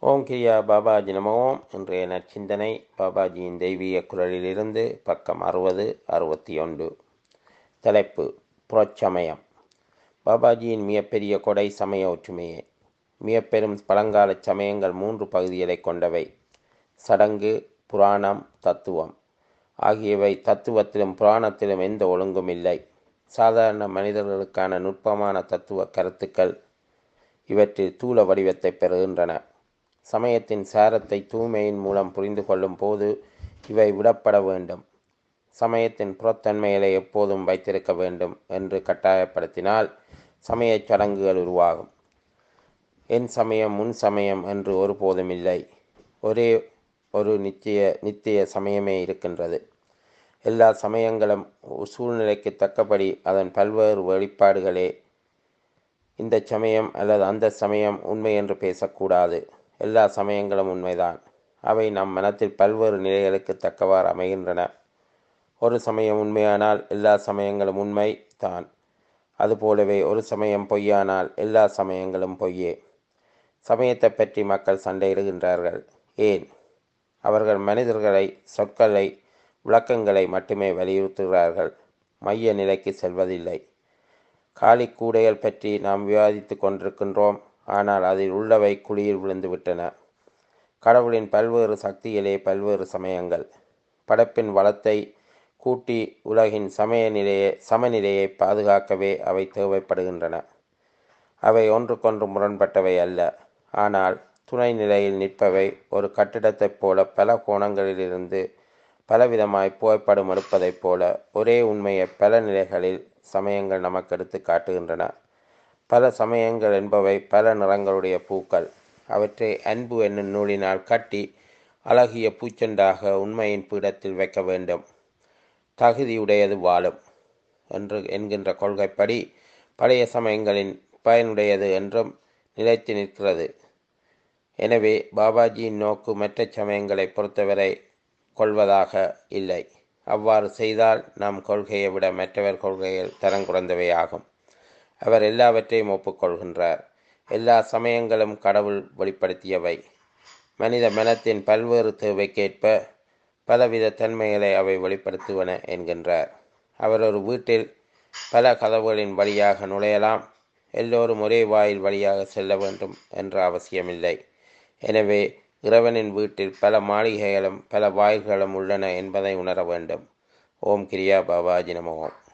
ஓம் கிரியா பாபாஜி நம ஓம். இன்றைய நற்சிந்தனை பாபாஜியின் தெய்வீக குரலிலிருந்து பக்கம் 60-61. தலைப்பு: புறச்சமயம். பாபாஜியின் மிகப்பெரிய கொடை சமய ஒற்றுமையே. மிகப்பெரும் பழங்கால சமயங்கள் 3 பகுதிகளை கொண்டவை: சடங்கு, புராணம், தத்துவம் ஆகியவை. தத்துவத்திலும் புராணத்திலும் எந்த ஒழுங்கும் இல்லை. சாதாரண மனிதர்களுக்கான நுட்பமான தத்துவ கருத்துக்கள் இவற்றில் தூள வடிவத்தை பெறுகின்றன. சமயத்தின் சாரத்தை தூய்மையின் மூலம் புரிந்து கொள்ளும் போது இவை விடப்பட வேண்டும். சமயத்தின் புறத்தன்மைகளை எப்போதும் வைத்திருக்க வேண்டும் என்று கட்டாயப்படுத்தினால் சமயச் சடங்குகள் உருவாகும். என் சமயம் முன் சமயம் என்று ஒருபோதும் இல்லை. ஒரே ஒரு நித்திய சமயமே இருக்கின்றது. எல்லா சமயங்களும் சூழ்நிலைக்கு தக்கபடி அதன் பல்வேறு வெளிப்பாடுகளே. இந்த சமயம் அல்லது அந்த சமயம் உண்மை என்று பேசக்கூடாது. எல்லா சமயங்களும் உண்மைதான். அவை நம் மனத்தில் பல்வேறு நிலைகளுக்கு தக்கவாறு அமைகின்றன. ஒரு சமயம் உண்மையானால் எல்லா சமயங்களும் உண்மை தான். அதுபோலவே ஒரு சமயம் பொய்யானால் எல்லா சமயங்களும் பொய்யே. சமயத்தை பற்றி மக்கள் சண்டையிடுகின்றார்கள். ஏன்? அவர்கள் மனிதர்களை, சொற்களை, விளக்கங்களை மட்டுமே வலியுறுத்துகிறார்கள். மைய நிலைக்கு செல்வதில்லை. காலி கூடைகள் பற்றி நாம் விவாதித்து கொண்டிருக்கின்றோம். ஆனால் அதில் உள்ளவை குழியில் விழுந்துவிட்டன. கடவுளின் பல்வேறு சக்திகளே பல்வேறு சமயங்கள். படைப்பின் வளத்தை கூட்டி உலகின் சமநிலையை பாதுகாக்கவே அவை தேவைப்படுகின்றன. அவை ஒன்றுக்கொன்று முரண்பட்டவை அல்ல. ஆனால் துணை நிலையில் நிற்பவை. ஒரு கட்டிடத்தைப் போல பல கோணங்களிலிருந்து பலவிதமாய் புகைப்படம் எடுப்பதைப் போல ஒரே உண்மையை பல நிலைகளில் சமயங்கள் நமக்கு எடுத்து காட்டுகின்றன. பல சமயங்கள் என்பவை பல நிறங்களுடைய பூக்கள். அவற்றை அன்பு என்னும் நூலினால் கட்டி அழகிய பூச்செண்டாக உண்மையின் பீடத்தில் வைக்க வேண்டும். தகுதியுடையது வாழும் என்கின்ற கொள்கைப்படி பழைய சமயங்களின் பயனுடையது என்றும் நிலைத்து நிற்கிறது. எனவே பாபாஜியின் நோக்கு மற்ற சமயங்களை பொறுத்தவரை கொள்வதாக இல்லை. அவ்வாறு செய்தால் நம் கொள்கையை விட மற்றவர் கொள்கைகள் தரம் குறைந்தவையாகும். அவர் எல்லாவற்றையும் ஒப்புக்கொள்கின்றார். எல்லா சமயங்களும் கடவுள் வெளிப்படுத்தியவை. மனித மனத்தின் பல்வேறு தேவைக்கேற்ப பலவித தன்மைகளை அவை வெளிப்படுத்துவன என்கின்றார். அவர் ஒரு வீட்டில் பல கதவுகளின் வழியாக நுழையலாம். எல்லோரும் ஒரே வாயில் வழியாக செல்ல வேண்டும் என்ற அவசியமில்லை. எனவே இறைவனின் வீட்டில் பல மாளிகைகளும் பல வாயில்களும் உள்ளன என்பதை உணர வேண்டும். ஓம் கிரியா பாபாஜி நம ஓம்.